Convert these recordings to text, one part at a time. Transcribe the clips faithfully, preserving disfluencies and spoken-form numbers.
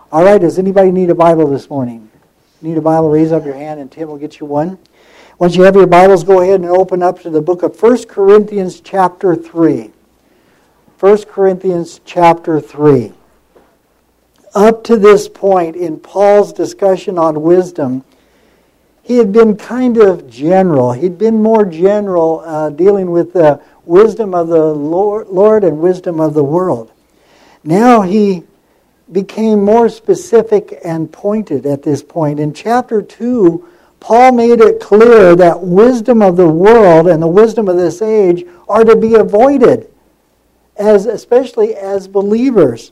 All right, does anybody need a Bible this morning? Need a Bible? Raise up your hand and Tim will get you one. Once you have your Bibles, go ahead and open up to the book of First Corinthians chapter three. First Corinthians chapter three. Up to this point in Paul's discussion on wisdom, he had been kind of general. He'd been more general uh, dealing with the wisdom of the Lord and wisdom of the world. Now he became more specific and pointed at this point. In chapter two, Paul made it clear that wisdom of the world and the wisdom of this age are to be avoided, as especially as believers,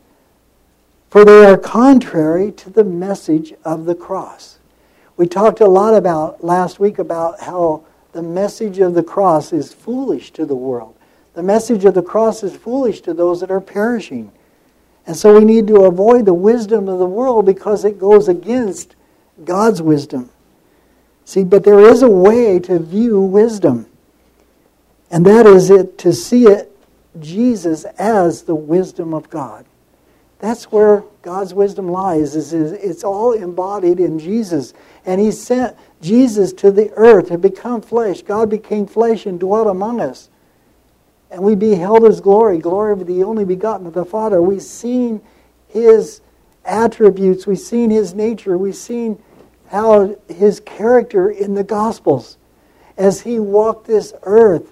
for they are contrary to the message of the cross. We talked a lot about last week about how the message of the cross is foolish to the world. The message of the cross is foolish to those that are perishing. And so we need to avoid the wisdom of the world because it goes against God's wisdom. See, but there is a way to view wisdom. And that is it to see it, Jesus, as the wisdom of God. That's where God's wisdom lies. Is it's all embodied in Jesus. And He sent Jesus to the earth to become flesh. God became flesh and dwelt among us. And we beheld His glory, glory of the only begotten of the Father. We've seen His attributes. We've seen His nature. We've seen how His character in the Gospels as He walked this earth.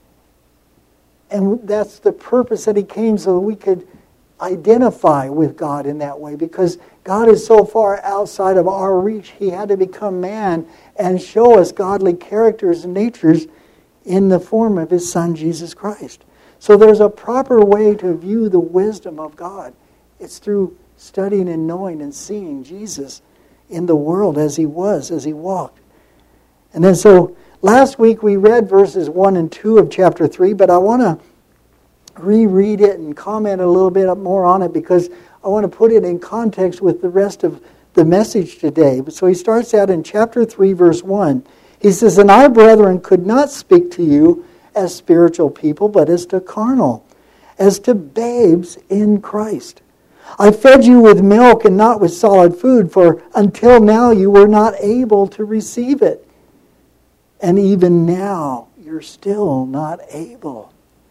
And that's the purpose that He came, so that we could identify with God in that way. Because God is so far outside of our reach, He had to become man and show us godly characters and natures in the form of His Son, Jesus Christ. So there's a proper way to view the wisdom of God. It's through studying and knowing and seeing Jesus in the world as He was, as He walked. And then so last week we read verses one and two of chapter three, but I want to reread it and comment a little bit more on it because I want to put it in context with the rest of the message today. So he starts out in chapter three, verse one. He says, "And I, brethren, could not speak to you as spiritual people, but as to carnal, as to babes in Christ. I fed you with milk and not with solid food, for until now you were not able to receive it. And even now you're still not able."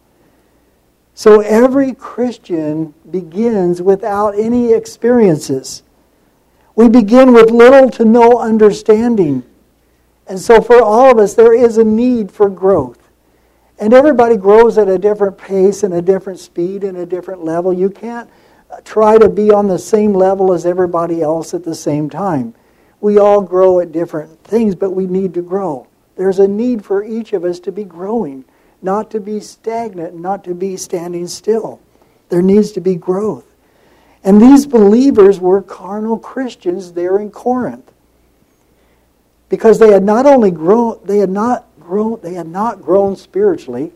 So every Christian begins without any experiences. We begin with little to no understanding. And so for all of us, there is a need for growth. And everybody grows at a different pace and a different speed and a different level. You can't try to be on the same level as everybody else at the same time. We all grow at different things, but we need to grow. There's a need for each of us to be growing, not to be stagnant, not to be standing still. There needs to be growth. And these believers were carnal Christians there in Corinth. Because they had not only grown, they had not grown, they had not grown spiritually,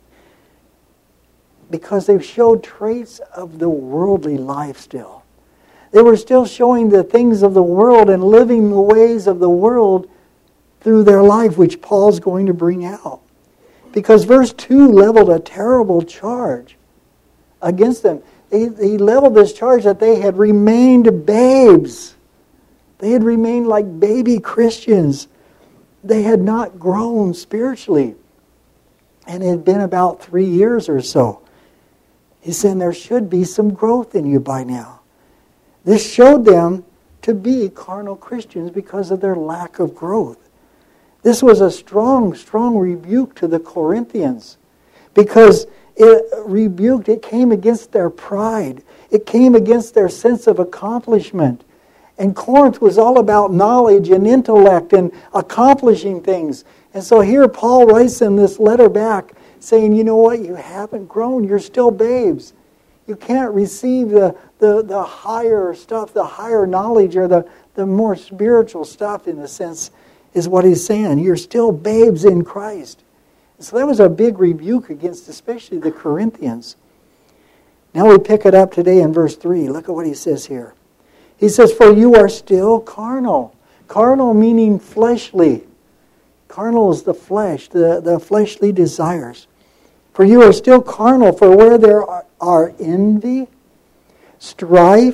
because they showed traits of the worldly life still. They were still showing the things of the world and living the ways of the world through their life, which Paul's going to bring out. Because verse two leveled a terrible charge against them. He, he leveled this charge that they had remained babes. They had remained like baby Christians. They had not grown spiritually. And it had been about three years or so. He said there should be some growth in you by now. This showed them to be carnal Christians because of their lack of growth. This was a strong, strong rebuke to the Corinthians. Because it rebuked, it came against their pride. It came against their sense of accomplishment. And Corinth was all about knowledge and intellect and accomplishing things. And so here Paul writes them this letter back saying, you know what, you haven't grown. You're still babes. You can't receive the, the, the higher stuff, the higher knowledge or the, the more spiritual stuff in a sense is what he's saying. You're still babes in Christ. And so that was a big rebuke against especially the Corinthians. Now we pick it up today in verse three. Look at what he says here. He says, for you are still carnal. Carnal meaning fleshly. Carnal is the flesh, the, the fleshly desires. For you are still carnal, for where there are, are envy, strife,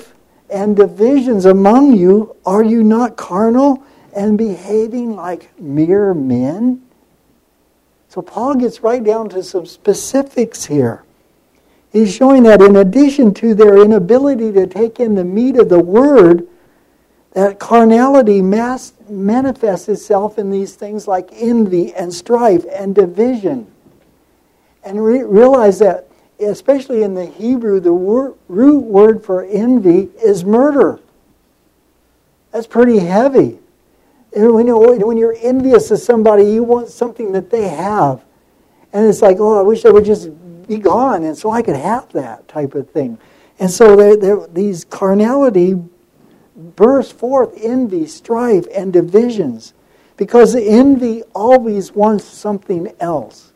and divisions among you? Are you not carnal and behaving like mere men? So Paul gets right down to some specifics here. He's showing that in addition to their inability to take in the meat of the word, that carnality mass, manifests itself in these things like envy and strife and division. And re- realize that, especially in the Hebrew, the wor- root word for envy is murder. That's pretty heavy. And when you're, when you're envious of somebody, you want something that they have. And it's like, oh, I wish I would just be gone, and so I could have that type of thing. And so they're, they're, these carnality burst forth envy, strife, and divisions. Because envy always wants something else.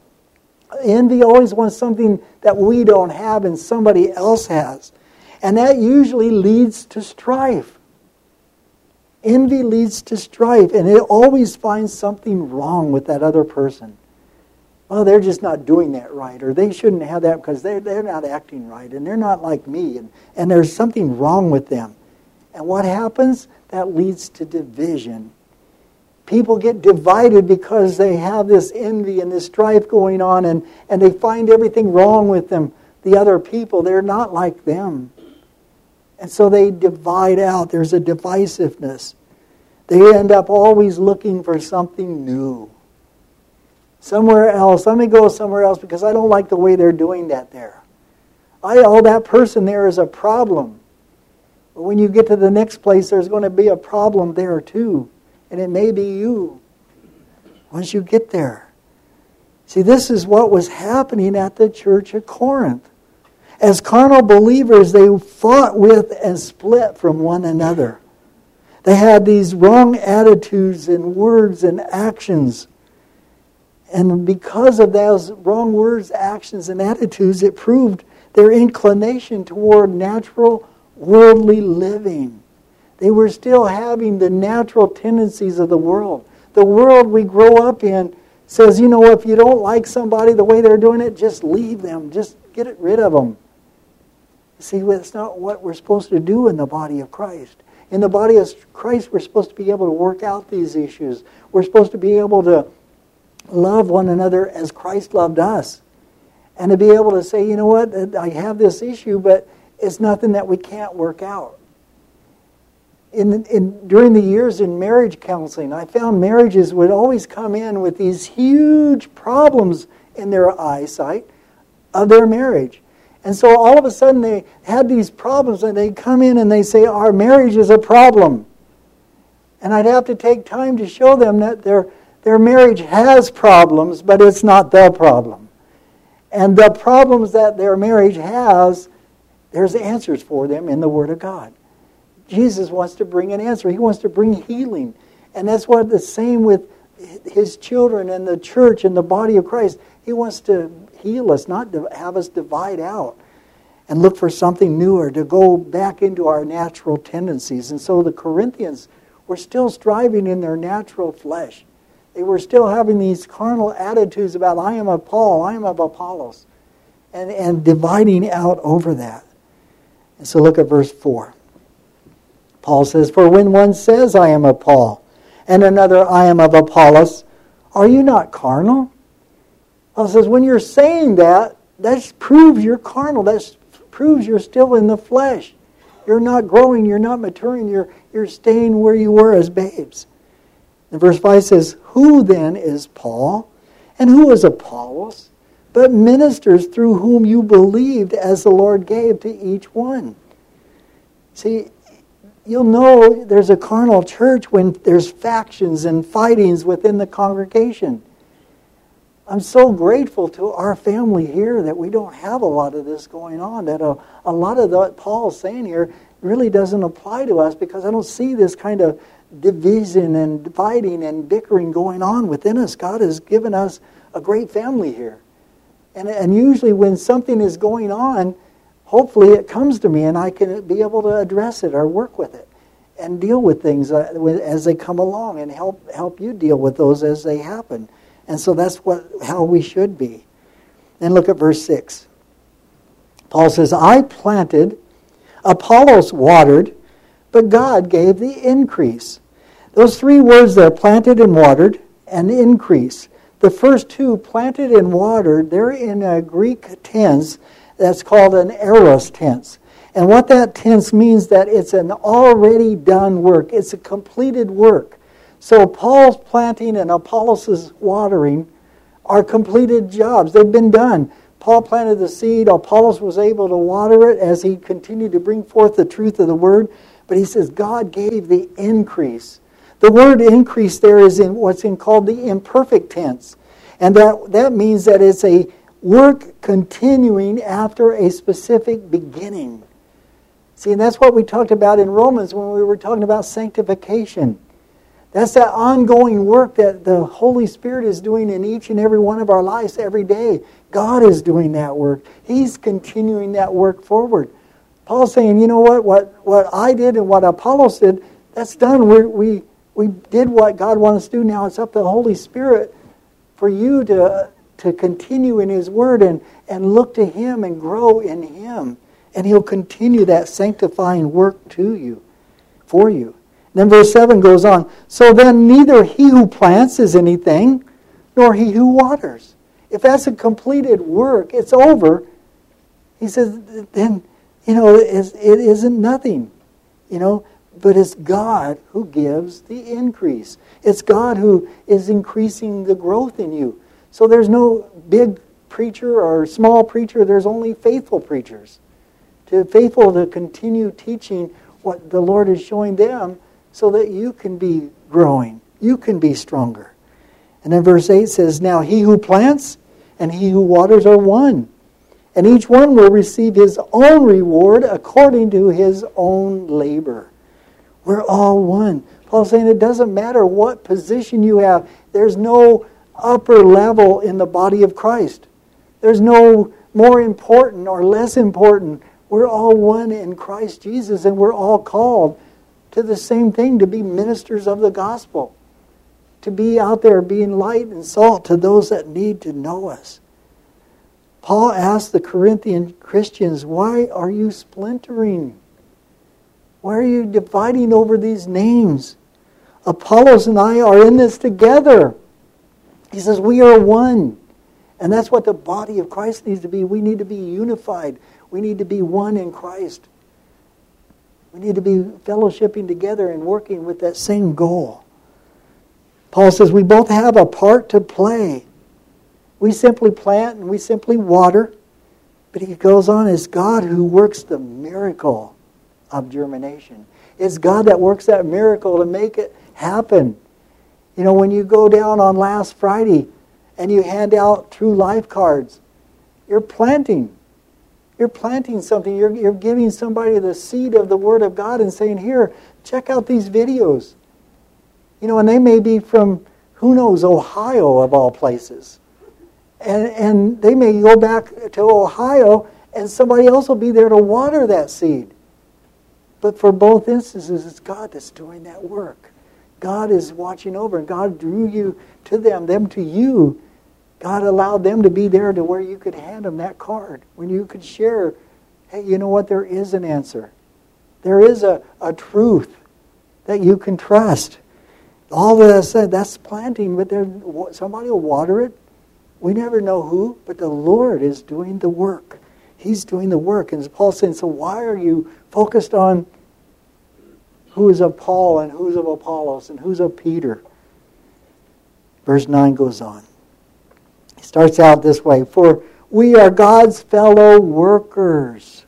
Envy always wants something that we don't have and somebody else has. And that usually leads to strife. Envy leads to strife, and it always finds something wrong with that other person. Oh, they're just not doing that right, or they shouldn't have that because they're, they're not acting right, and they're not like me, and, and there's something wrong with them. And what happens? That leads to division. People get divided because they have this envy and this strife going on, and, and they find everything wrong with them. The other people, they're not like them. And so they divide out. There's a divisiveness. They end up always looking for something new. Somewhere else. Let me go somewhere else because I don't like the way they're doing that there. I, oh, that person there is a problem. But when you get to the next place, there's going to be a problem there too. And it may be you once you get there. See, this is what was happening at the church at Corinth. As carnal believers, they fought with and split from one another. They had these wrong attitudes and words and actions. And because of those wrong words, actions, and attitudes, it proved their inclination toward natural, worldly living. They were still having the natural tendencies of the world. The world we grow up in says, you know, if you don't like somebody the way they're doing it, just leave them. Just get it rid of them. See, that's not what we're supposed to do in the body of Christ. In the body of Christ, we're supposed to be able to work out these issues. We're supposed to be able to love one another as Christ loved us. And to be able to say, you know what, I have this issue, but it's nothing that we can't work out. In, in during the years in marriage counseling, I found marriages would always come in with these huge problems in their eyesight of their marriage. And so all of a sudden they had these problems and they come in and they say, our marriage is a problem. And I'd have to take time to show them that their, their marriage has problems, but it's not the problem. And the problems that their marriage has, there's answers for them in the Word of God. Jesus wants to bring an answer. He wants to bring healing. And that's what the same with His children and the church and the body of Christ. He wants to heal us, not to have us divide out and look for something newer, to go back into our natural tendencies. And so the Corinthians were still striving in their natural flesh. They were still having these carnal attitudes about, I am of Paul, I am of Apollos, and, and dividing out over that. And so look at verse four. Paul says, for when one says, I am of Paul, and another, I am of Apollos, are you not carnal? Paul says, when you're saying that, that proves you're carnal. That proves you're still in the flesh. You're not growing, you're not maturing, you're, you're staying where you were as babes. And verse five says, who then is Paul? And who is Apollos? But ministers through whom you believed as the Lord gave to each one. See, you'll know there's a carnal church when there's factions and fightings within the congregation. I'm so grateful to our family here that we don't have a lot of this going on, that a, a lot of what Paul's saying here really doesn't apply to us because I don't see this kind of division and fighting and bickering going on within us. God has given us a great family here. And, and usually when something is going on, hopefully it comes to me and I can be able to address it or work with it and deal with things as they come along and help help you deal with those as they happen. And so that's what how we should be. Then look at verse six. Paul says, I planted, Apollos watered, but God gave the increase. Those three words there, planted and watered, and increase. The first two, planted and watered, they're in a Greek tense that's called an aorist tense. And what that tense means that it's an already done work. It's a completed work. So Paul's planting and Apollos' watering are completed jobs. They've been done. Paul planted the seed. Apollos was able to water it as he continued to bring forth the truth of the word. But he says God gave the increase. The word increase there is in what's in called the imperfect tense. And that, that means that it's a work continuing after a specific beginning. See, and that's what we talked about in Romans when we were talking about sanctification. That's that ongoing work that the Holy Spirit is doing in each and every one of our lives every day. God is doing that work. He's continuing that work forward. Paul's saying, you know what, what, what I did and what Apollos did, that's done. We're, we we did what God wanted us to do. Now it's up to the Holy Spirit for you to, to continue in His Word and, and look to Him and grow in Him. And He'll continue that sanctifying work to you, for you. Then verse seven goes on, so then neither he who plants is anything, nor he who waters. If that's a completed work, it's over. He says, then, you know, it isn't nothing, you know, but it's God who gives the increase. It's God who is increasing the growth in you. So there's no big preacher or small preacher, there's only faithful preachers. To faithful to continue teaching what the Lord is showing them so that you can be growing. You can be stronger. And then verse eight says, now he who plants and he who waters are one. And each one will receive his own reward according to his own labor. We're all one. Paul's saying it doesn't matter what position you have. There's no upper level in the body of Christ. There's no more important or less important. We're all one in Christ Jesus, and we're all called to the same thing, to be ministers of the gospel, to be out there being light and salt to those that need to know us. Paul asked the Corinthian Christians, why are you splintering? Why are you dividing over these names? Apollos and I are in this together. He says we are one. And that's what the body of Christ needs to be. We need to be unified. We need to be one in Christ. We need to be fellowshipping together and working with that same goal. Paul says we both have a part to play. We simply plant and we simply water. But he goes on, it's God who works the miracle of germination. It's God that works that miracle to make it happen. You know, when you go down on last Friday and you hand out True Life cards, you're planting. You're planting something. You're, you're giving somebody the seed of the Word of God and saying, here, check out these videos. You know, and they may be from, who knows, Ohio of all places. And, and they may go back to Ohio and somebody else will be there to water that seed. But for both instances, it's God that's doing that work. God is watching over, and God drew you to them, them to you. God allowed them to be there to where you could hand them that card, when you could share, hey, you know what, there is an answer. There is a, a truth that you can trust. All that I said, that's planting, but there, somebody will water it. We never know who, but the Lord is doing the work. He's doing the work. And as Paul's saying, so why are you focused on who is of Paul and who's of Apollos and who's of Peter? Verse nine goes on. He starts out this way, for we are God's fellow workers.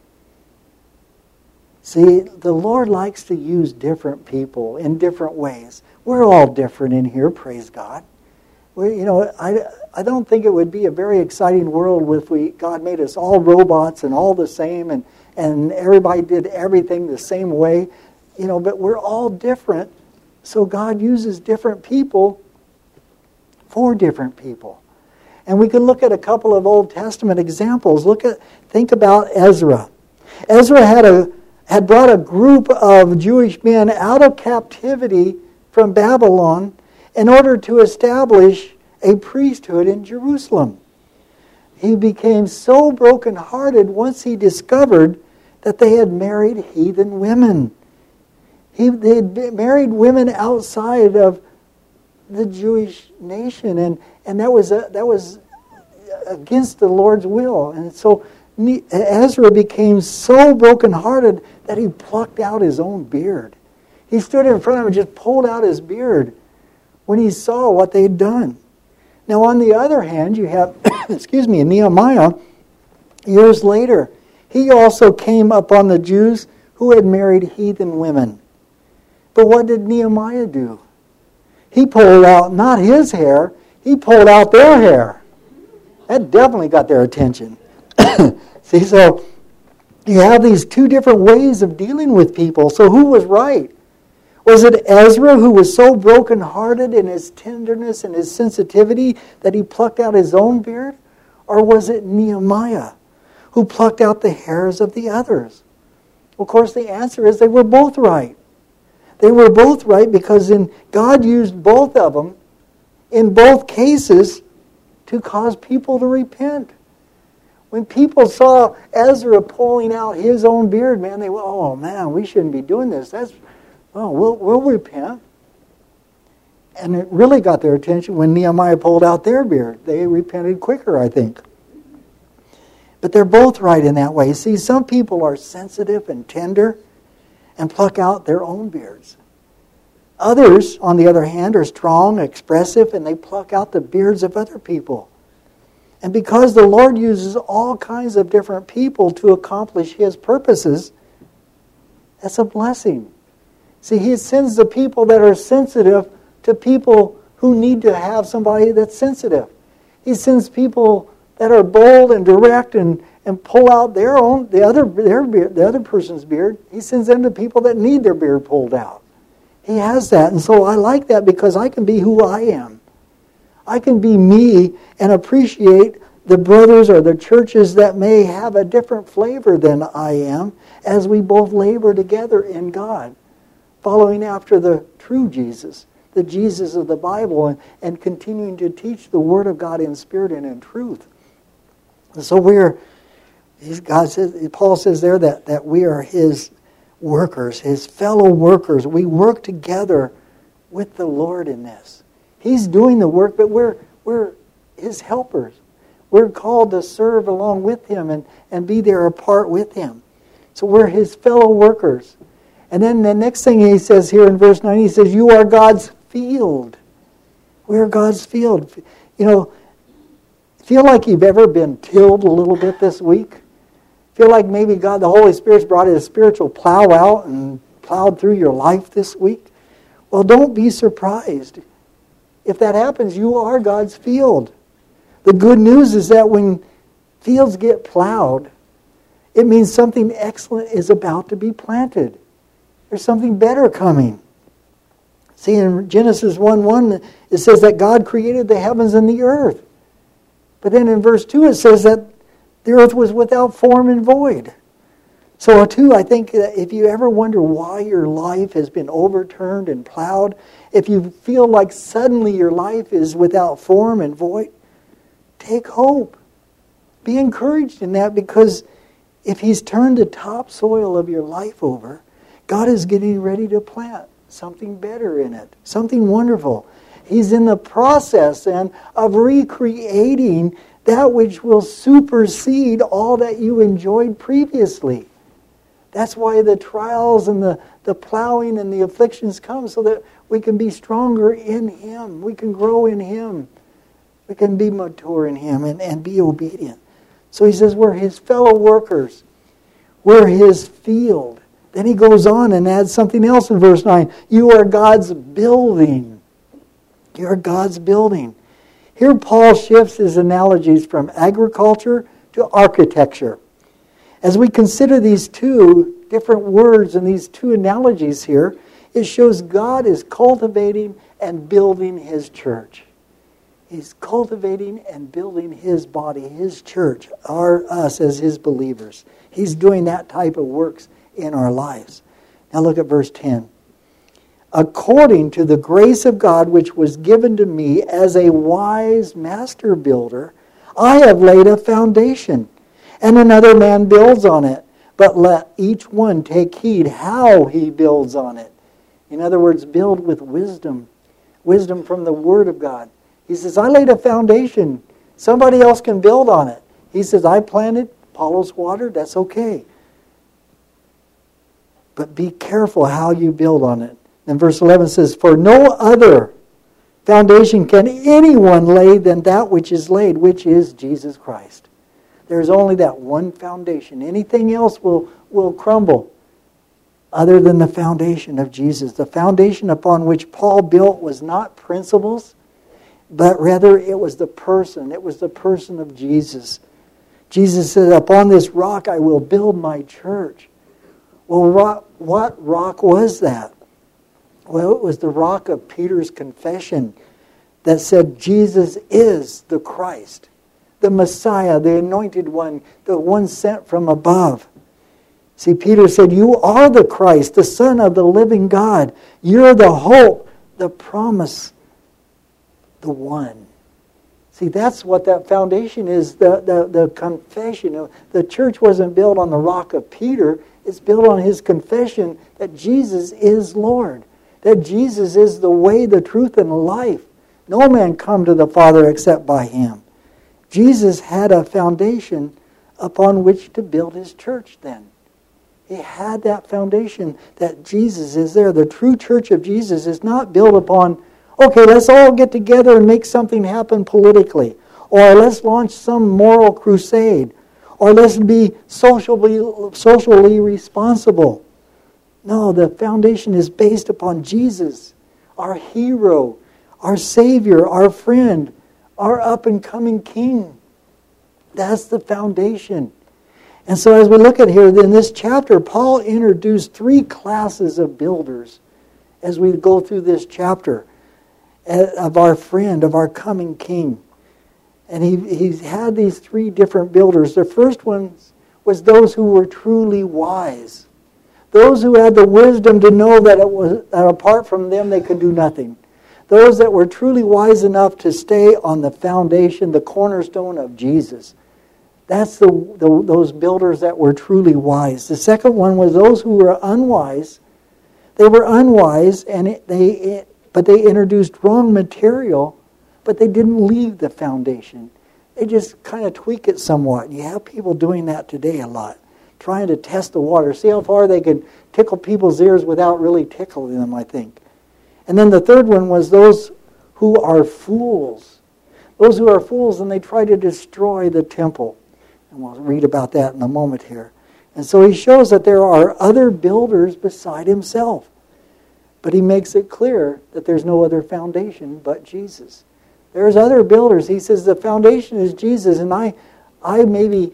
See, the Lord likes to use different people in different ways. We're all different in here, praise God. We, you know, I, I don't think it would be a very exciting world if we God made us all robots and all the same, and, and everybody did everything the same way. You know, but we're all different, so God uses different people for different people. And we can look at a couple of Old Testament examples. Look at, think about Ezra. Ezra had a had brought a group of Jewish men out of captivity from Babylon in order to establish a priesthood in Jerusalem. He became so brokenhearted once he discovered that they had married heathen women. He, they had married women outside of the Jewish nation, and, and that was a, that was against the Lord's will. And so Ezra became so brokenhearted that he plucked out his own beard. He stood in front of him and just pulled out his beard when he saw what they had done. Now, on the other hand, you have, excuse me, Nehemiah, years later, he also came upon the Jews who had married heathen women. But what did Nehemiah do? He pulled out not his hair, he pulled out their hair. That definitely got their attention. See, so you have these two different ways of dealing with people. So who was right? Was it Ezra who was so brokenhearted in his tenderness and his sensitivity that he plucked out his own beard? Or was it Nehemiah who plucked out the hairs of the others? Of course, the answer is they were both right. They were both right because in, God used both of them in both cases to cause people to repent. When people saw Ezra pulling out his own beard, man, they went, oh man, we shouldn't be doing this. That's, oh, we'll, we'll repent. And it really got their attention when Nehemiah pulled out their beard. They repented quicker, I think. But they're both right in that way. See, some people are sensitive and tender and pluck out their own beards. Others, on the other hand, are strong, expressive, and they pluck out the beards of other people. And because the Lord uses all kinds of different people to accomplish His purposes, that's a blessing. See, He sends the people that are sensitive to people who need to have somebody that's sensitive. He sends people that are bold and direct and, and pull out their own, the other, their beard, the other person's beard. He sends them to people that need their beard pulled out. He has that. And so I like that because I can be who I am. I can be me and appreciate the brothers or the churches that may have a different flavor than I am as we both labor together in God, following after the true Jesus, the Jesus of the Bible, and, and continuing to teach the Word of God in spirit and in truth. And so we're, God says, Paul says there that, that we are His workers, His fellow workers. We work together with the Lord in this. He's doing the work, but we're we're His helpers. We're called to serve along with Him and, and be there apart with Him. So we're His fellow workers. And then the next thing he says here in verse nine, he says, you are God's field. We are God's field. You know, feel like you've ever been tilled a little bit this week? Feel like maybe God, the Holy Spirit's brought a spiritual plow out and plowed through your life this week? Well, don't be surprised. If that happens, you are God's field. The good news is that when fields get plowed, it means something excellent is about to be planted. There's something better coming. See, in Genesis one one, it says that God created the heavens and the earth. But then in verse two, it says that the earth was without form and void. So too, I think that if you ever wonder why your life has been overturned and plowed, if you feel like suddenly your life is without form and void, take hope. Be encouraged in that, because if He's turned the topsoil of your life over, God is getting ready to plant something better in it, something wonderful. He's in the process then of recreating that which will supersede all that you enjoyed previously. That's why the trials and the, the plowing and the afflictions come, so that we can be stronger in Him. We can grow in Him. We can be mature in Him and, and be obedient. So he says we're His fellow workers. We're His field. Then he goes on and adds something else in verse nine. You are God's building. You are God's building. Here Paul shifts his analogies from agriculture to architecture. As we consider these two different words and these two analogies here, it shows God is cultivating and building His church. He's cultivating and building His body, His church, our us as His believers. He's doing that type of works in our lives. Now look at verse ten. According to the grace of God which was given to me as a wise master builder, I have laid a foundation, and another man builds on it. but let each one take heed how he builds on it. In other words, build with wisdom. Wisdom from the Word of God. He says, I laid a foundation. Somebody else can build on it. He says, I planted, Apollos watered, that's okay. But be careful how you build on it. And verse eleven says, for no other foundation can anyone lay than that which is laid, which is Jesus Christ. There's only that one foundation. Anything else will, will crumble other than the foundation of Jesus. The foundation upon which Paul built was not principles, but rather it was the person. It was the person of Jesus. Jesus said, upon this rock I will build my church. Well, rock, what rock was that? Well, it was the rock of Peter's confession that said Jesus is the Christ, the Messiah, the anointed one, the one sent from above. See, Peter said, you are the Christ, the Son of the living God. You're the hope, the promise, the one. See, that's what that foundation is, the, the, the confession. The church wasn't built on the rock of Peter. It's built on his confession that Jesus is Lord, that Jesus is the way, the truth, and the life. No man come to the Father except by him. Jesus had a foundation upon which to build his church then. He had that foundation that Jesus is there. The true church of Jesus is not built upon, okay, let's all get together and make something happen politically. Or let's launch some moral crusade. Or let's be socially, socially responsible. No, the foundation is based upon Jesus, our hero, our Savior, our friend, our up-and-coming King. That's the foundation. And so as we look at here, in this chapter, Paul introduced three classes of builders as we go through this chapter of our friend, of our coming King. And he, he had these three different builders. The first one was those who were truly wise. Those who had the wisdom to know that, it was, that apart from them they could do nothing. Those that were truly wise enough to stay on the foundation, the cornerstone of Jesus. That's the, the those builders that were truly wise. The second one was those who were unwise. They were unwise, and it, they it, but they introduced wrong material, but they didn't leave the foundation. They just kind of tweak it somewhat. And you have people doing that today a lot, trying to test the water, see how far they can tickle people's ears without really tickling them, I think. And then the third one was those who are fools. Those who are fools, and they try to destroy the temple. And we'll read about that in a moment here. And so he shows that there are other builders beside himself. But he makes it clear that there's no other foundation but Jesus. There's other builders. He says the foundation is Jesus, and I, I maybe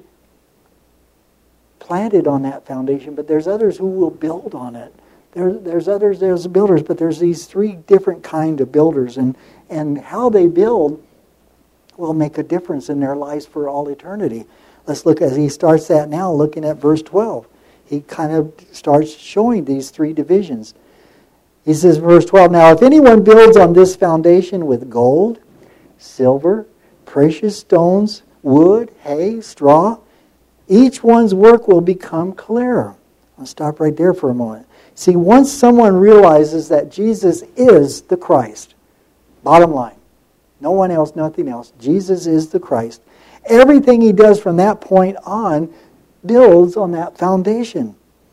planted on that foundation, but there's others who will build on it. There, there's others, there's builders, but there's these three different kind of builders, and, and how they build will make a difference in their lives for all eternity. Let's look as he starts that now, looking at verse twelve. He kind of starts showing these three divisions. He says, verse twelve, now if anyone builds on this foundation with gold, silver, precious stones, wood, hay, straw, each one's work will become clearer. I'll stop right there for a moment. See, once someone realizes that Jesus is the Christ, bottom line, no one else, nothing else, Jesus is the Christ, everything he does from that point on builds on that foundation.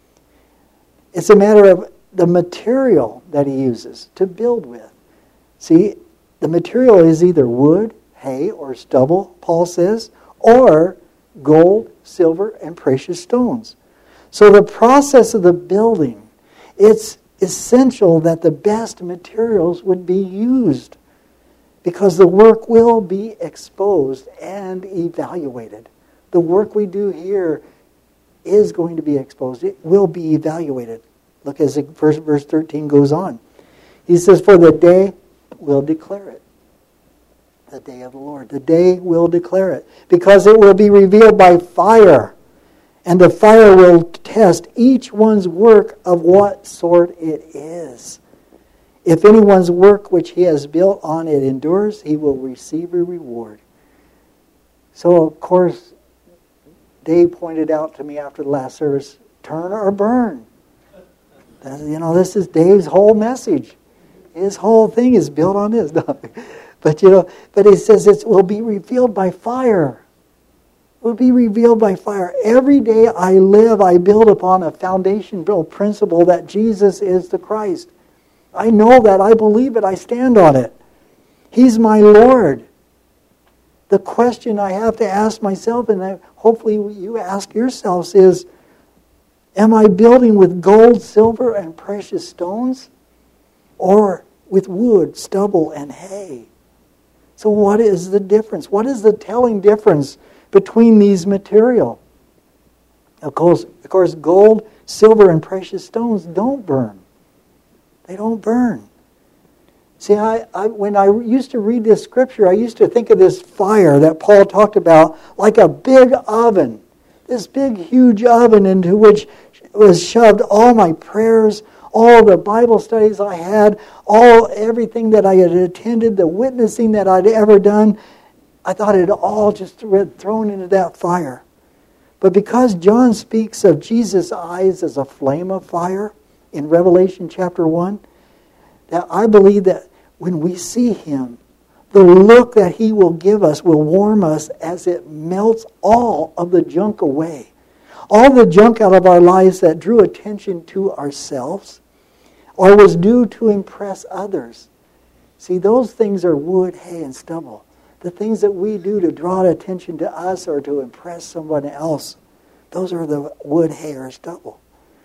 It's a matter of the material that he uses to build with. See, the material is either wood, hay, or stubble, Paul says, or gold, silver, and precious stones. So the process of the building, it's essential that the best materials would be used, because the work will be exposed and evaluated. The work we do here is going to be exposed. It will be evaluated. Look as verse, verse thirteen goes on. He says, for the day will declare it. The day of the Lord. The day will declare it. Because it will be revealed by fire. And the fire will test each one's work of what sort it is. If anyone's work which he has built on it endures, he will receive a reward. So, of course, Dave pointed out to me after the last service, turn or burn. That, you know, this is Dave's whole message. His whole thing is built on this. No. But you know, but he says it will be revealed by fire. It will be revealed by fire. Every day I live, I build upon a foundational principle that Jesus is the Christ. I know that. I believe it. I stand on it. He's my Lord. The question I have to ask myself, and I, hopefully you ask yourselves, is, am I building with gold, silver, and precious stones? Or with wood, stubble, and hay? So what is the difference? What is the telling difference between these material? Of course, of course, gold, silver, and precious stones don't burn. They don't burn. See, I, I, when I used to read this scripture, I used to think of this fire that Paul talked about like a big oven. This big, huge oven into which was shoved all my prayers, all the Bible studies I had, all everything that I had attended, the witnessing that I'd ever done. I thought it all just thrown into that fire. But because John speaks of Jesus' eyes as a flame of fire in Revelation chapter one, that I believe that when we see him, the look that he will give us will warm us as it melts all of the junk away. All the junk out of our lives that drew attention to ourselves or was due to impress others. See, those things are wood, hay, and stubble. The things that we do to draw attention to us or to impress someone else, those are the wood, hay, or stubble.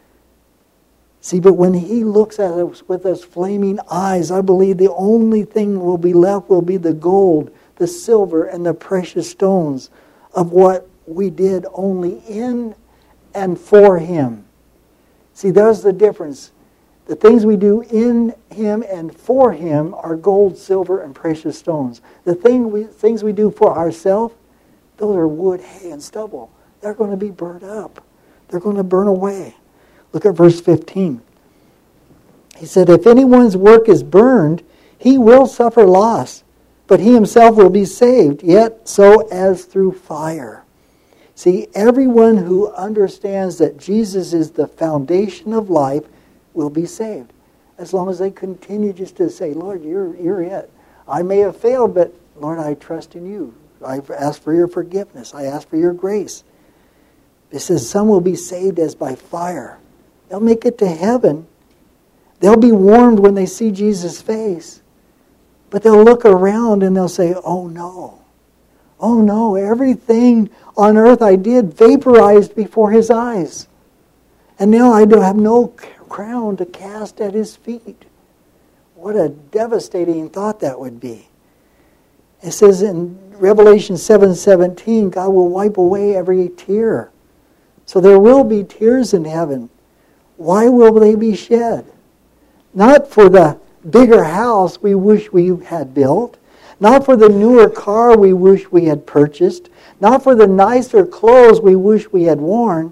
See, but when he looks at us with those flaming eyes, I believe the only thing will be left will be the gold, the silver, and the precious stones of what we did only in and for him. See, there's the difference. The things we do in him and for him are gold, silver, and precious stones. The thing we, things we do for ourselves, those are wood, hay, and stubble. They're going to be burned up. They're going to burn away. Look at verse fifteen. He said, if anyone's work is burned, he will suffer loss, but he himself will be saved, yet so as through fire. See, everyone who understands that Jesus is the foundation of life will be saved. As long as they continue just to say, Lord, you're, you're it. I may have failed, but Lord, I trust in you. I ask for your forgiveness. I ask for your grace. It says some will be saved as by fire. They'll make it to heaven. They'll be warmed when they see Jesus' face. But they'll look around and they'll say, oh no. Oh no, everything on earth I did vaporized before his eyes. And now I don't have no crown to cast at his feet. What a devastating thought that would be. It says in Revelation seven seventeen, God will wipe away every tear. So there will be tears in heaven. Why will they be shed? Not for the bigger house we wish we had built, not for the newer car we wish we had purchased, not for the nicer clothes we wish we had worn,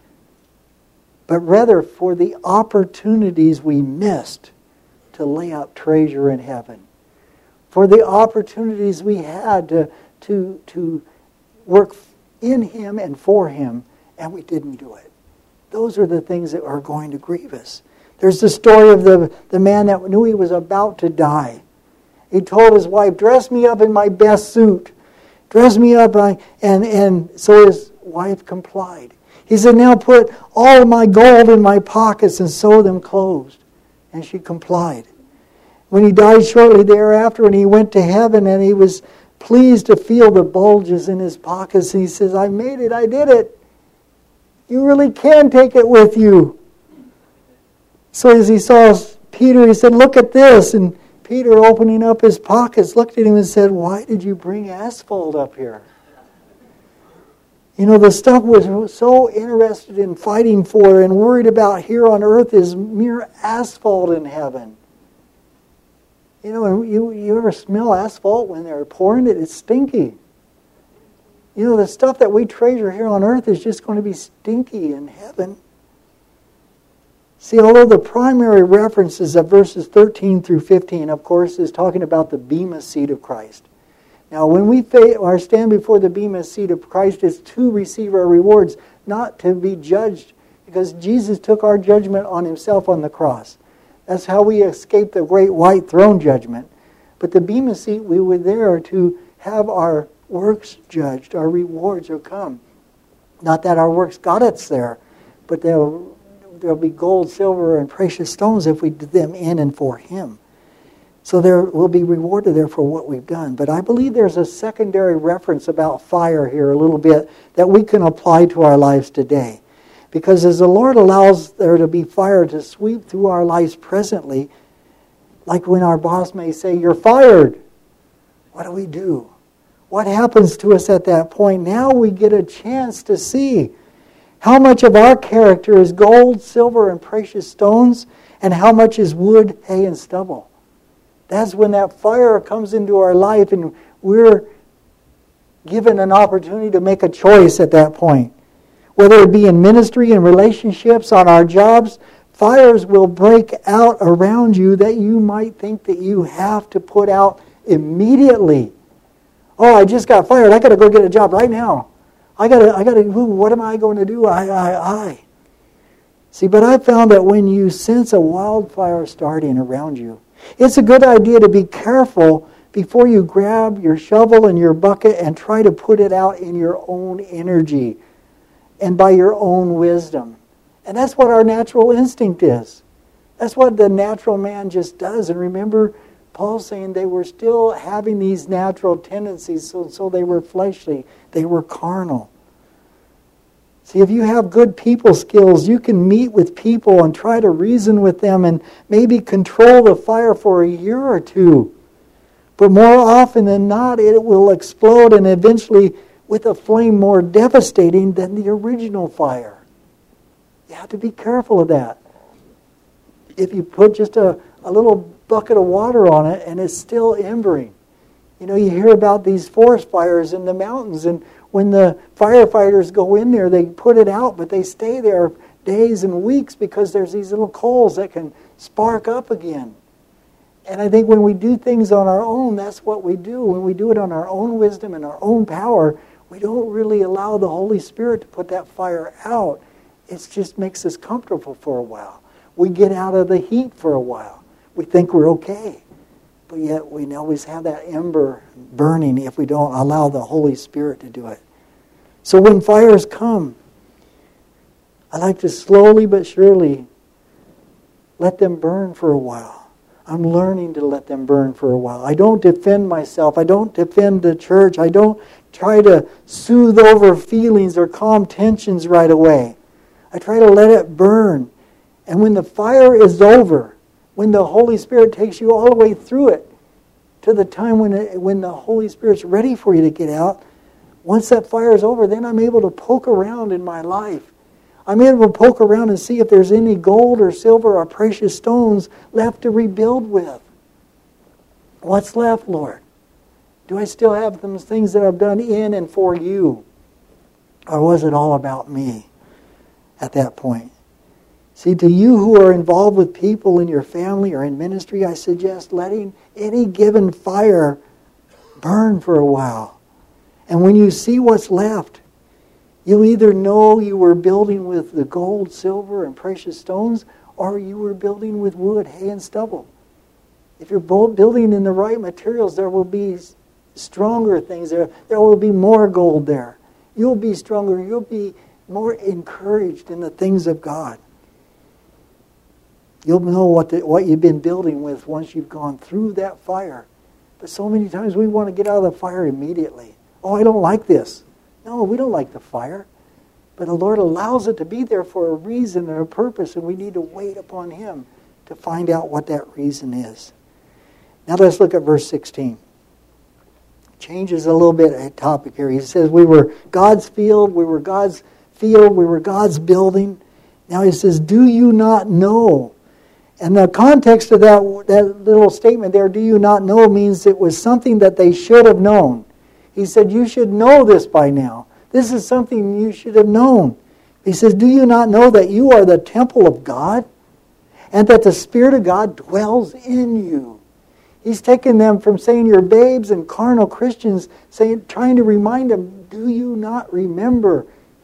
but rather for the opportunities we missed to lay up treasure in heaven. For the opportunities we had to, to, to work in him and for him, and we didn't do it. Those are the things that are going to grieve us. There's the story of the, the man that knew he was about to die. He told his wife, dress me up in my best suit. Dress me up. And, and so his wife complied. He said, now put all of my gold in my pockets and sew them closed. And she complied. When he died shortly thereafter, and he went to heaven, and he was pleased to feel the bulges in his pockets, and he says, I made it, I did it. You really can take it with you. So as he saw Peter, he said, look at this. And Peter, opening up his pockets, looked at him and said, why did you bring asphalt up here? You know, the stuff was so interested in fighting for and worried about here on earth is mere asphalt in heaven. You know, you, you ever smell asphalt when they're pouring it? It's stinky. You know, the stuff that we treasure here on earth is just going to be stinky in heaven. See, although the primary references of verses thirteen through fifteen, of course, is talking about the bema seat of Christ. Now, when we are stand before the bema seat of Christ, it's to receive our rewards, not to be judged because Jesus took our judgment on himself on the cross. That's how we escaped the great white throne judgment. But the Bema seat, we were there to have our works judged, our rewards are come. Not that our works got us there, but there'll, there'll be gold, silver, and precious stones if we did them in and for him. So there will be rewarded there for what we've done. But I believe there's a secondary reference about fire here a little bit that we can apply to our lives today. Because as the Lord allows there to be fire to sweep through our lives presently, like when our boss may say, "You're fired," what do we do? What happens to us at that point? Now we get a chance to see how much of our character is gold, silver, and precious stones, and how much is wood, hay, and stubble. That's when that fire comes into our life and we're given an opportunity to make a choice at that point. Whether it be in ministry, in relationships, on our jobs, fires will break out around you that you might think that you have to put out immediately. Oh, I just got fired. I got to go get a job right now. I got to, I got to, what am I going to do? I, I, I. See, but I found that when you sense a wildfire starting around you, it's a good idea to be careful before you grab your shovel and your bucket and try to put it out in your own energy and by your own wisdom. And that's what our natural instinct is. That's what the natural man just does. And remember, Paul's saying they were still having these natural tendencies, so, so they were fleshly, they were carnal. See, if you have good people skills, you can meet with people and try to reason with them and maybe control the fire for a year or two. But more often than not, it will explode and eventually with a flame more devastating than the original fire. You have to be careful of that. If you put just a, a little bucket of water on it and it's still embering. You know, you hear about these forest fires in the mountains, and when the firefighters go in there, they put it out, but they stay there days and weeks because there's these little coals that can spark up again. And I think when we do things on our own, that's what we do. When we do it on our own wisdom and our own power, we don't really allow the Holy Spirit to put that fire out. It just makes us comfortable for a while. We get out of the heat for a while. We think we're okay. But yet we always have that ember burning if we don't allow the Holy Spirit to do it. So when fires come, I like to slowly but surely let them burn for a while. I'm learning to let them burn for a while. I don't defend myself. I don't defend the church. I don't try to soothe over feelings or calm tensions right away. I try to let it burn. And when the fire is over, when the Holy Spirit takes you all the way through it, to the time when it, when the Holy Spirit's ready for you to get out, once that fire is over, then I'm able to poke around in my life. I'm able to poke around and see if there's any gold or silver or precious stones left to rebuild with. What's left, Lord? Do I still have those things that I've done in and for you? Or was it all about me at that point? See, to you who are involved with people in your family or in ministry, I suggest letting any given fire burn for a while. And when you see what's left, you'll either know you were building with the gold, silver, and precious stones, or you were building with wood, hay, and stubble. If you're building in the right materials, there will be stronger things there. There will be more gold there. You'll be stronger. You'll be more encouraged in the things of God. You'll know what the, what you've been building with once you've gone through that fire. But so many times we want to get out of the fire immediately. Oh, I don't like this. No, we don't like the fire. But the Lord allows it to be there for a reason and a purpose, and we need to wait upon Him to find out what that reason is. Now let's look at verse sixteen. Changes a little bit a topic here. He says we were God's field, we were God's field, we were God's building. Now he says, do you not know? And the context of that, that little statement there, do you not know, means it was something that they should have known. He said, you should know this by now. This is something you should have known. He says, do you not know that you are the temple of God? And that the Spirit of God dwells in you? He's taken them from saying you're babes and carnal Christians, saying, trying to remind them, do you not remember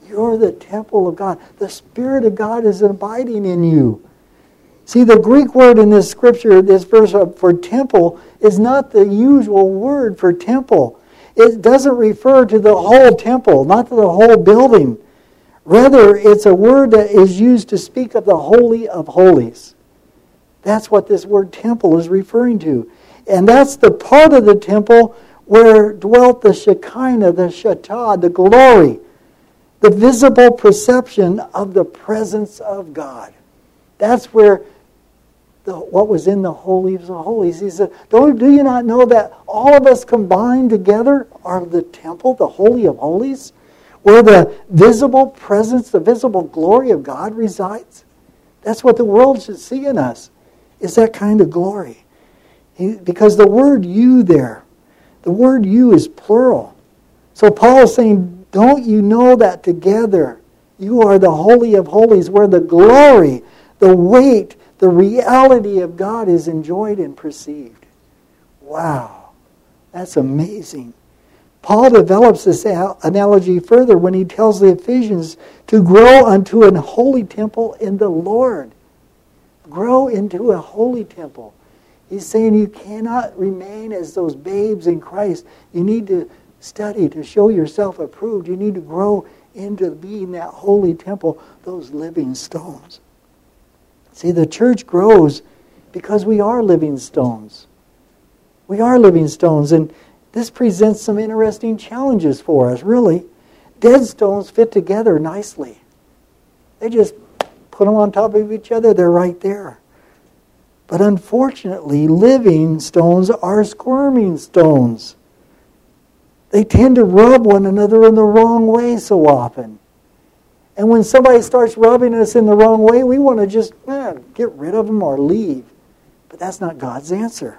You're the temple of God. The Spirit of God is abiding in you. See, the Greek word in this scripture, this verse for temple, is not the usual word for temple. It doesn't refer to the whole temple, not to the whole building. Rather, it's a word that is used to speak of the Holy of Holies. That's what this word temple is referring to. And that's the part of the temple where dwelt the Shekinah, the Shatah, the glory, the visible perception of the presence of God. That's where the, what was in the Holies of Holies. He said, Don't, do you not know that all of us combined together are the temple, the Holy of Holies, where the visible presence, the visible glory of God resides? That's what the world should see in us, is that kind of glory. He, because the word you there, the word you is plural. So Paul is saying, don't you know that together you are the Holy of Holies, where the glory, the weight, the reality of God is enjoyed and perceived. Wow, that's amazing. Paul develops this analogy further when he tells the Ephesians to grow unto an holy temple in the Lord. Grow into a holy temple. He's saying you cannot remain as those babes in Christ. You need to study to show yourself approved. You need to grow into being that holy temple, those living stones. See, the church grows because we are living stones. We are living stones, and this presents some interesting challenges for us, really. Dead stones fit together nicely. They just put them on top of each other, they're right there. But unfortunately, living stones are squirming stones. They tend to rub one another in the wrong way so often. And when somebody starts rubbing us in the wrong way, we want to just eh, get rid of them or leave. But that's not God's answer.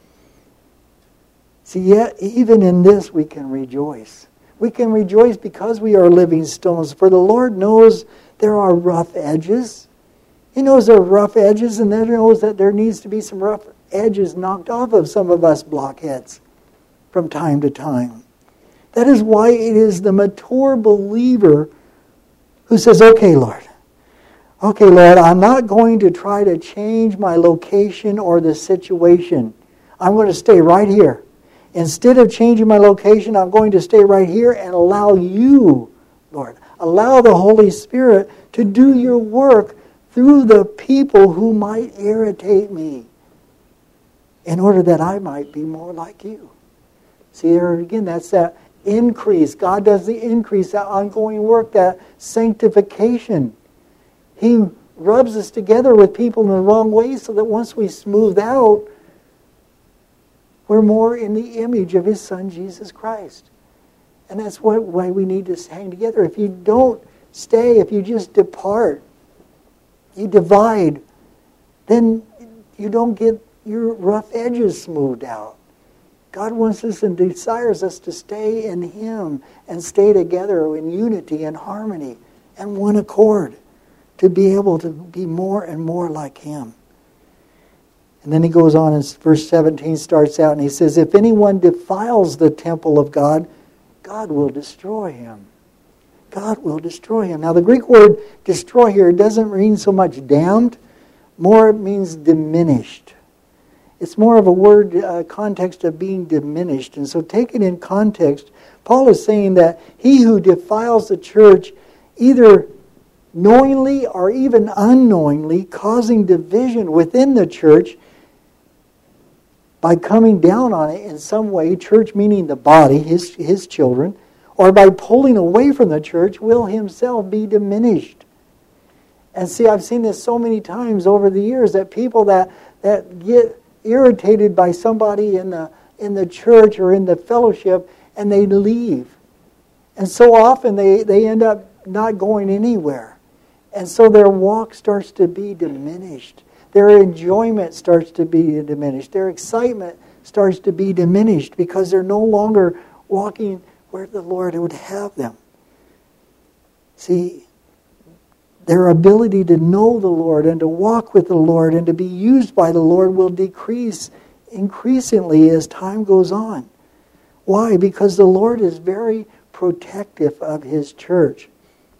See, yet even in this we can rejoice. We can rejoice because we are living stones. For the Lord knows there are rough edges. He knows there are rough edges, and He knows that there needs to be some rough edges knocked off of some of us blockheads from time to time. That is why it is the mature believer who says, okay, Lord, okay, Lord, I'm not going to try to change my location or the situation. I'm going to stay right here. Instead of changing my location, I'm going to stay right here and allow you, Lord, allow the Holy Spirit to do your work through the people who might irritate me in order that I might be more like you. See, there again, that's that increase. God does the increase, that ongoing work, that sanctification. He rubs us together with people in the wrong way so that once we smooth out, we're more in the image of His Son, Jesus Christ. And that's what, why we need to hang together. If you don't stay, if you just depart, you divide, then you don't get your rough edges smoothed out. God wants us and desires us to stay in Him and stay together in unity and harmony and one accord to be able to be more and more like Him. And then he goes on in verse seventeen, starts out, and he says, if anyone defiles the temple of God, God will destroy him. God will destroy him. Now the Greek word destroy here doesn't mean so much damned, more it means diminished. It's more of a word uh, context of being diminished. And so take it in context. Paul is saying that he who defiles the church, either knowingly or even unknowingly, causing division within the church by coming down on it in some way, church meaning the body, his, his children, or by pulling away from the church, will himself be diminished. And see, I've seen this so many times over the years that people that, that get irritated by somebody in the in the church or in the fellowship, and they leave. And so often they, they end up not going anywhere. And so their walk starts to be diminished. Their enjoyment starts to be diminished. Their excitement starts to be diminished because they're no longer walking where the Lord would have them. See, their ability to know the Lord and to walk with the Lord and to be used by the Lord will decrease increasingly as time goes on. Why? Because the Lord is very protective of His church.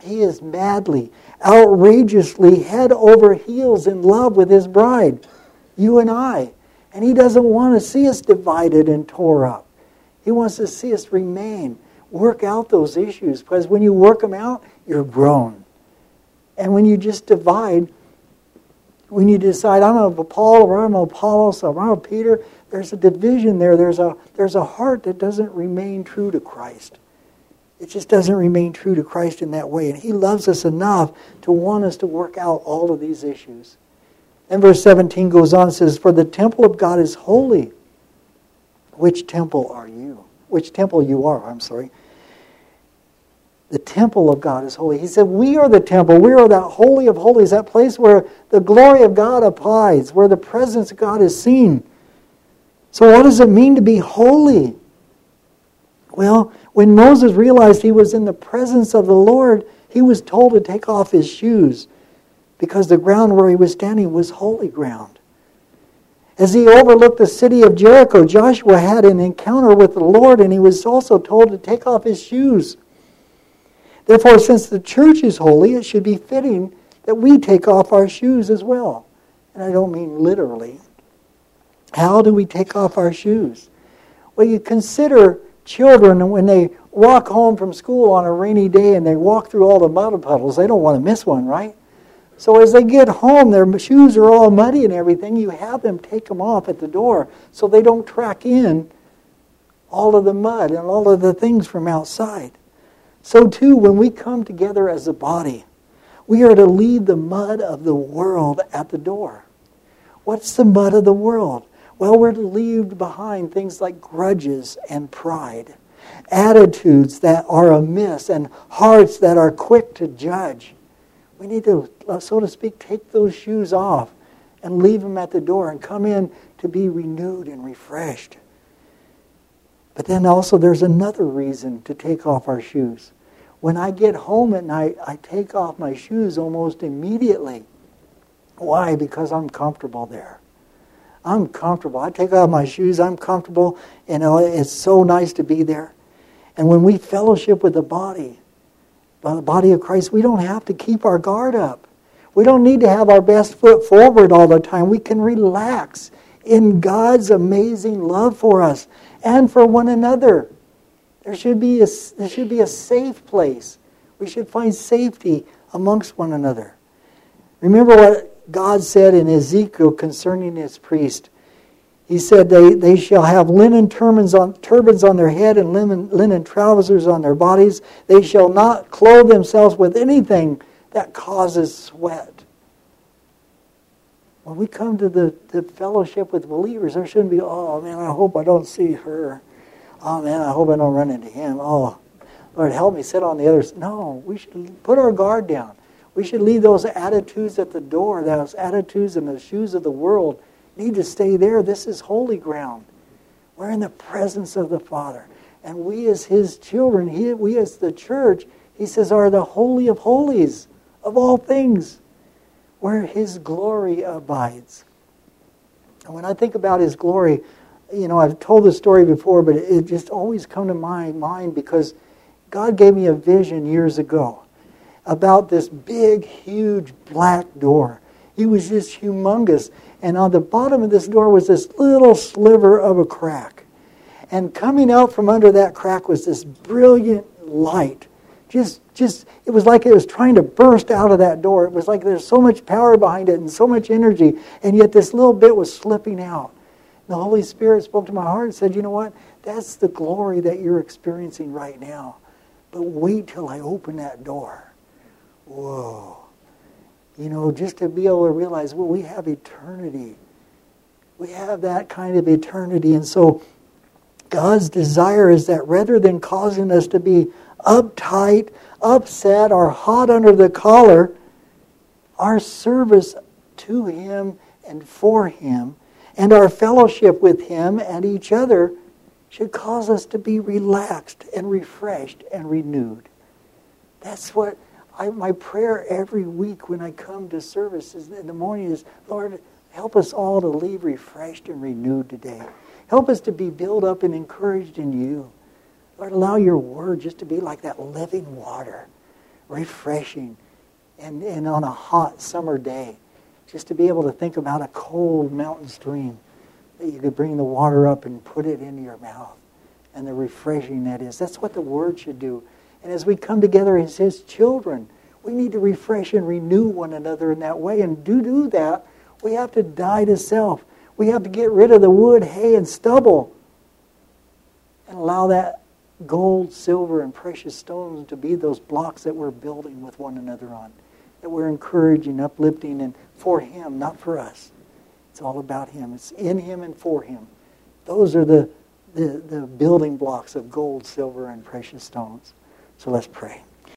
He is madly, outrageously, head over heels in love with his bride, you and I. And he doesn't want to see us divided and tore up. He wants to see us remain, work out those issues. Because when you work them out, you're grown. And when you just divide, when you decide, I'm of Paul, or I'm of Apollos, or I'm of Peter, there's a division there. There's a, there's a heart that doesn't remain true to Christ. It just doesn't remain true to Christ in that way. And he loves us enough to want us to work out all of these issues. And verse seventeen goes on and says, for the temple of God is holy. Which temple are you? Which temple you are, I'm sorry. The temple of God is holy. He said, we are the temple. We are that holy of holies, that place where the glory of God abides, where the presence of God is seen. So what does it mean to be holy? Well, when Moses realized he was in the presence of the Lord, he was told to take off his shoes because the ground where he was standing was holy ground. As he overlooked the city of Jericho, Joshua had an encounter with the Lord, and he was also told to take off his shoes. Therefore, since the church is holy, it should be fitting that we take off our shoes as well. And I don't mean literally. How do we take off our shoes? Well, you consider children when they walk home from school on a rainy day and they walk through all the mud puddles. They don't want to miss one, right? So as they get home, their shoes are all muddy and everything. You have them take them off at the door so they don't track in all of the mud and all of the things from outside. So too, when we come together as a body, we are to leave the mud of the world at the door. What's the mud of the world? Well, we're to leave behind things like grudges and pride, attitudes that are amiss, and hearts that are quick to judge. We need to, so to speak, take those shoes off and leave them at the door and come in to be renewed and refreshed. But then also there's another reason to take off our shoes. When I get home at night, I take off my shoes almost immediately. Why? Because I'm comfortable there. I'm comfortable. I take off my shoes. I'm comfortable. You know, it's so nice to be there. And when we fellowship with the body, by the body of Christ, we don't have to keep our guard up. We don't need to have our best foot forward all the time. We can relax in God's amazing love for us and for one another. There should be a, there should be a safe place. We should find safety amongst one another. Remember what God said in Ezekiel concerning his priest. He said they, they shall have linen turbans on, turbans on their head and linen, linen trousers on their bodies. They shall not clothe themselves with anything that causes sweat. When we come to the, the fellowship with believers, there shouldn't be, oh man, I hope I don't see her. Oh man, I hope I don't run into him. Oh, Lord, help me sit on the other side. No, we should put our guard down. We should leave those attitudes at the door, those attitudes and the shoes of the world need to stay there. This is holy ground. We're in the presence of the Father. And we as his children, he, we as the church, he says, are the holy of holies of all things, where his glory abides. And when I think about his glory, you know, I've told this story before, but it just always come to my mind because God gave me a vision years ago about this big, huge black door. It was just humongous. And on the bottom of this door was this little sliver of a crack. And coming out from under that crack was this brilliant light. Just, just, it was like it was trying to burst out of that door. It was like there's so much power behind it and so much energy. And yet this little bit was slipping out. The Holy Spirit spoke to my heart and said, you know what? That's the glory that you're experiencing right now. But wait till I open that door. Whoa. You know, just to be able to realize, well, we have eternity. We have that kind of eternity. And so God's desire is that rather than causing us to be uptight, upset, or hot under the collar, our service to him and for him and our fellowship with him and each other should cause us to be relaxed and refreshed and renewed. That's what I, my prayer every week when I come to services in the morning is, Lord, help us all to leave refreshed and renewed today. Help us to be built up and encouraged in you. Lord, allow your word just to be like that living water. refreshing. And, and on a hot summer day, just to be able to think about a cold mountain stream, that you could bring the water up and put it into your mouth. And the refreshing that is. That's what the Word should do. And as we come together as His children, we need to refresh and renew one another in that way. And to do that, we have to die to self. We have to get rid of the wood, hay, and stubble. And allow that gold, silver, and precious stones to be those blocks that we're building with one another on. That we're encouraging, uplifting, and for Him, not for us. It's all about Him. It's in Him and for Him. Those are the, the, the building blocks of gold, silver, and precious stones. So let's pray.